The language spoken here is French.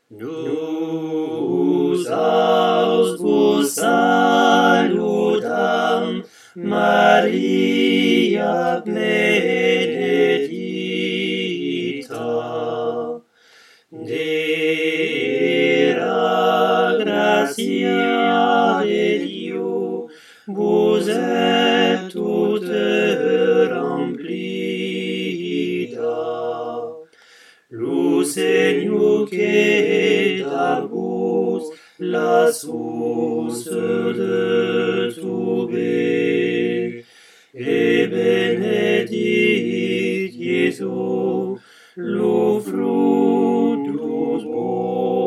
Nous vos salutam, Maria benedicta, de la gratia de Dieu, vous êtes toute remplida. Le Seigneur qui est à vous, la source de tout bien, et bénédicte Jésus, le fruit de vos